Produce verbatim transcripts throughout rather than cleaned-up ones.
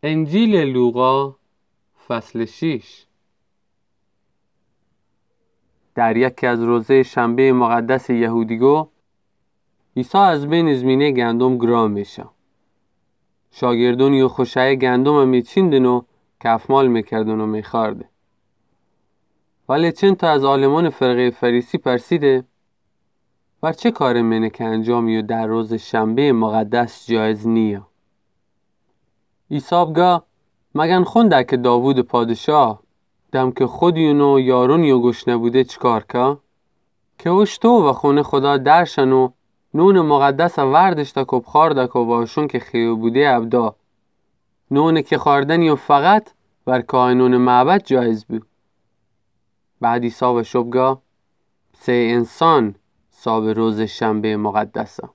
انجیل لوقا فصل شش. در یکی از روزه شنبه مقدس یهودیگو عیسی از بین زمینه گندم گرام میشه. شاگردونی و خوشه گندم میچیندن و کفمال میکردن و میخارده. ولی چند تا از عالمان فرقه فریسی پرسیده بر چه کار منه که انجامی و در روز شنبه مقدس جایز نیه؟ عیسی بگه مگن خونده که داوود پادشاه دم که خودیونو یارونیو گوش نبوده چکار که؟ که وش تو و خونه خدا درشن و نون مقدس وردشتا کب خارده که باشون که خیو بوده ابدا. نونه که خاردنی و فقط بر کائنون معبد جایز بود. بعد عیسی و شبگه سه انسان صاب روز شنبه مقدسه.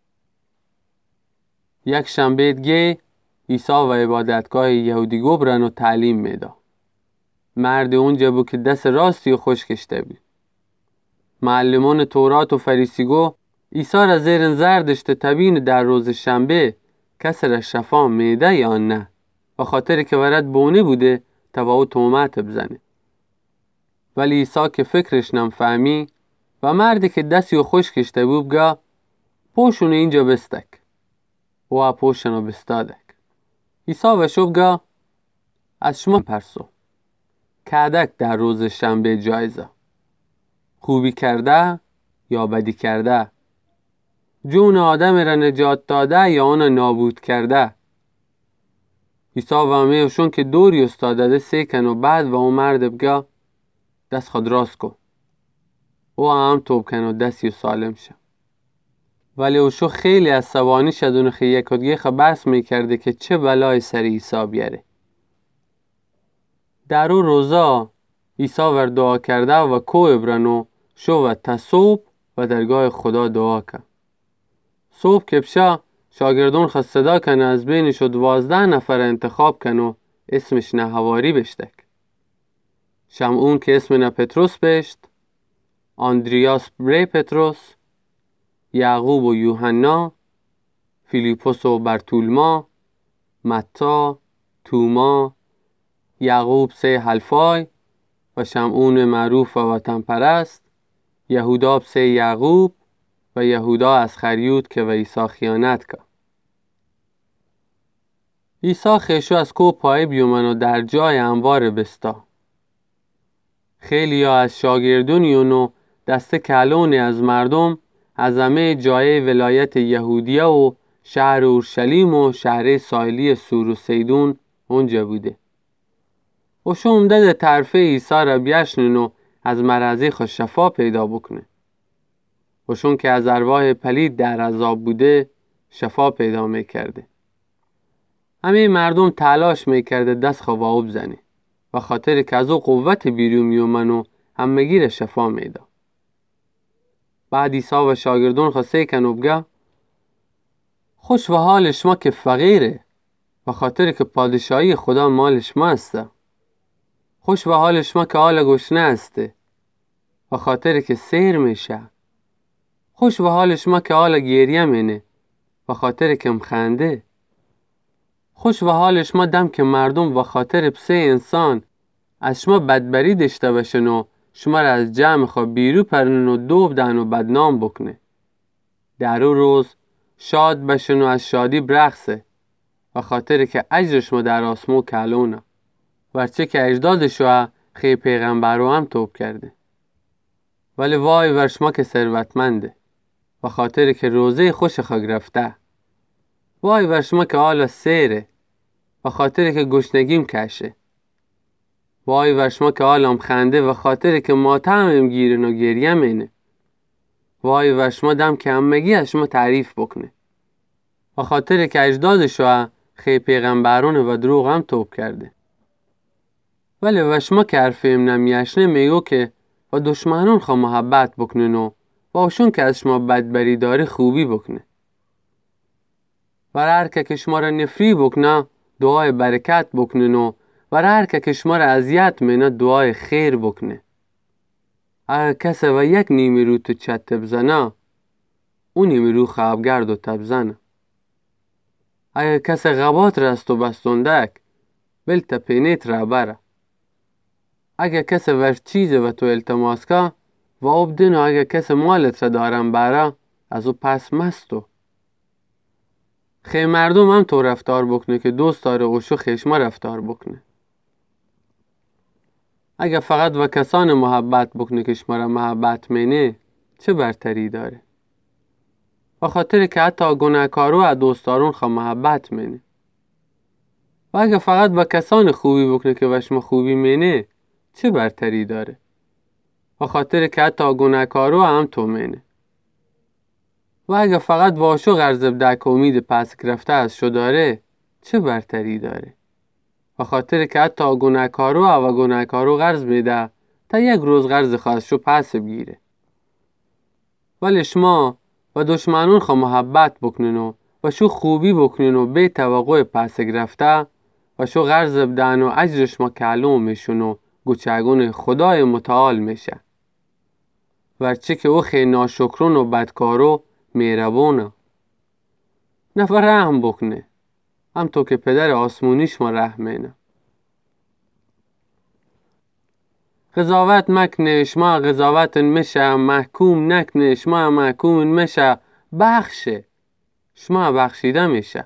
یک شنبه دیگه عیسی و عبادتگاه یهودیگو برن و تعلیم میده. مرد اونجا بود که دست راستی و خوش کشته بود. معلمان تورات و فریسیگو عیسی را زیر نظر داشته تبین در روز شنبه کسی را شفا میده یا نه، و خاطر که ورد بونه بوده تا او تهمت بزنه. ولی عیسی که فکرش نمیفهمی و مردی که دستی و خوش کشته بود بگه پوشونو اینجا بستک و پوشنو بستادک. عیسی و شو بگه از شما پرسو کدک در روز شنبه جایزه، خوبی کرده یا بدی کرده، جون آدم را نجات داده یا آن نابود کرده. عیسی و امیشون که دوری استاده سیکن و بعد و اون مرد بگه دست خود راست کن و هم توب کن و دستی و سالم شه. ولی اوشو خیلی از سوانی شدون خیلی کدگی خبرس میکرده که چه بلای سر عیسی بیاره. در او روزا عیسی ور دعا کرده و کوه برنو شو و تا صبح و درگاه خدا دعا کن. صبح که بشه شاگردون خواست صدا کنه از بینش و دوازده نفر انتخاب کن و اسمش نه حواری بشتک. شمعون که اسم نه پتروس بشت، اندریاس بری پتروس، یعقوب و یوحنا، فیلیپوس و برتولما، متی، توما، یعقوب سه حلفای و شمعون معروف و وطن پرست، یهودا سه یعقوب و یهودا اسخریوت که و عیسی خیانت کرد. عیسی خیشو از کوه پای بیومن و در جای انوار بستا. خیلی ها از شاگردونیونو دست کلونی از مردم از همه جای ولایت یهودیه و شهر اورشلیم و شهر ساحلی سور و سیدون اونجا بوده. و شو اومده طرفه عیسی را بیشنن و از مرضی خود شفا پیدا بکنه. و شون که از ارواح پلید در عذاب بوده شفا پیدا میکرده. همه مردم تلاش میکرده دست خواهو بزنه و خاطر که از او قوت بیرون میومن و همگی را شفا میده. بعد عیسی و شاگردون خواسته کن و بگه خوش و حال شما که فقیره و خاطر که پادشاهی خدا مال شما هسته. خوش و حال شما که حال گشنه هسته و خاطر که سیر میشه. خوش و حال شما که حال گیریه مینه و خاطر که مخنده. خوش و حال شما دم که مردم و خاطر پسه انسان از شما بدبری داشته باشن و شما را از جمع خواه بیرو پرنن و دوب دهن و بدنام بکنه. در او روز شاد باشن و از شادی برقصه و خاطر که اجر شما در آسمو کلونه. ورچه که اجداد شما خیلی پیغمبر رو هم توب کرده. ولی وای ور شما که ثروتمنده و خاطر که روزه خوش خواه گرفته. وای ور شما که حالا سیره و خاطر که گشنگیم کشه. وای ور شما که حالم خنده و خاطر که ماتم گیرن و گریه مینه. وای ور شما دم که همگی از شما تعریف بکنه و خاطر که اجداد شما خیلی پیغمبرون و دروغ هم توب کرده. ولی ور شما که حرفیم نمیشنه میگو که و دشمنون خواه محبت بکنن و باشون که از شما بدبری داره خوبی بکنه. و هر که شما را نفری بکنه دعای برکت بکنن و و هر که شما را اذیت مینه دعای خیر بکنه. اگر کسی و یک نیمی رو تو چت بزنه اون نیمی رو خوابگرد و تبزنه. اگر کسی غبات رست و بستندک بل تپینیت را بره. اگه کسی ور چیزه و تو التماس که و ابدین و اگه کسی مالت را دارن بره از او پس مستو. خیلی مردم هم تو رفتار بکنه که دوست داره اوشو خشما رفتار بکنه. اگه فقط و کسان محبت بکنه که شما را محبت مینه چه برتری داره؟ و خاطر که حتی گناهکارو از دوستارون خوا محبت مینه. و اگه فقط با کسان خوبی بکنه که وشما خوبی مینه چه برتری داره؟ و خاطر که حتی گناهکارو هم تو مینه. و اگه فقط واشو غرض بدک امید پس گرفته از شو داره چه برتری داره؟ و خاطر که حتی گناهکارو و گناهکارو غرض میده تا یک روز غرض خواستشو پس بگیره. ولی شما و دشمنون خوا محبت بکنن و و شو خوبی بکنن و بی توقع پس گرفته و شو غرض بدن و اجر شما کلوم میشون و گوچگون خدای متعال میشه. ورچه که او خیلی ناشکرون و بدکارو میربونه. نفر رحم بکنه. هم تو که پدر آسمونی شما رحمینه. قضاوت مکنه شما قضاوت میشه، محکوم نکنه شما محکوم میشه، بخشه شما بخشیده میشه.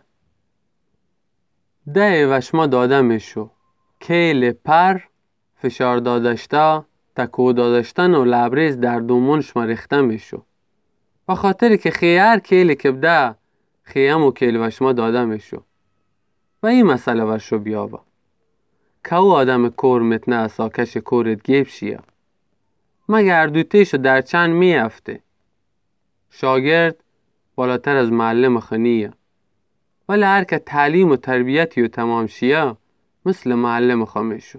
ده و شما داده میشو، کیل پر فشار دادشته تکو دادشتن و لبریز در دومون شما ریخته میشو. و خاطر که خیار کیل که بده خیم و کیل و شما داده میشو. و این مسئله ورشو بیاوه که او آدم کور متنه اسا کش کورت گیب شیه مگر دوتیشو در چند میافته. شاگرد بالاتر از معلم خنیه، ولی هر که تعلیم و تربیتی و تمام شیه مثل معلم خمیشو.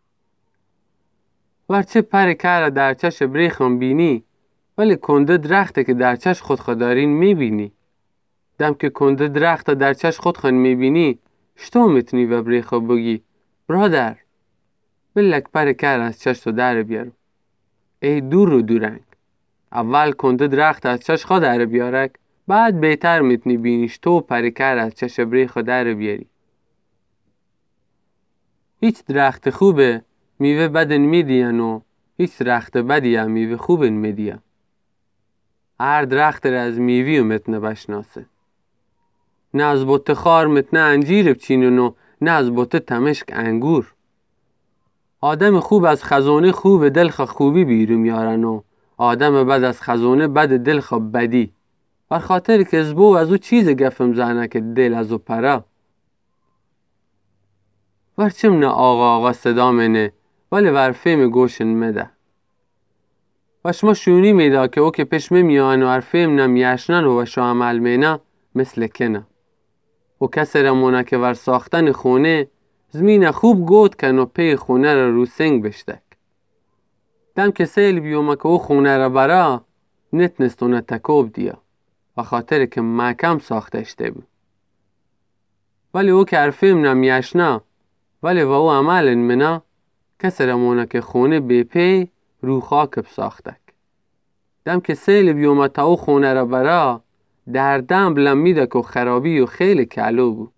ورچه پر کار در چش بریخم بینی ولی کنده درخته که در چش خود خدارین میبینی. دم که کنده درخت در چش خود خود میبینی شتو میتنی و بریخو بگی برادر بلک پر کار از چش تو در بیارو. ای دور رو دورنگ، اول کنده درخت از چش خود در بیارک بعد بهتر میتنی بینیش تو پر کار از چش بریخو در بیاری. هیچ درخت خوبه میوه بدن میدین و هیچ درخت بدی هم میوه خوبن میدین. هر درخت را از میوی متنه بشناسه. نه از بوت خار متنه انجیر بچینن و نه از بوت تمشک انگور. آدم خوب از خزانه خوب دلخ خوبی بیرون میارن و آدم بد از خزانه بد دلخ بدی. بر خاطر که زبو از او چیز گفم زنه که دل از او پره. ورچم نه آقا آقا صدا منه ولی ورفیم گوشن مده. و شما شونی میده که او که پیش میان و ورفیم نمیشنن و وشو عمل مینه مثل کنه. و کسی رمونه که ور ساختن خونه زمین خوب گود کن و پی خونه را رو سنگ بشتک. دم که سیل بیومه که او خونه را برا نتنستونه تکوب دیا و خاطر که محکم ساخته اشته بود. ولی او که ارفیم نمیشنه ولی و او عمل منه کسی رمونه که خونه بی پی رو خاک بساختک. دم که سیل بیومه تا او خونه را برا در دم بلمیده که خرابی و خیلی کلو بود.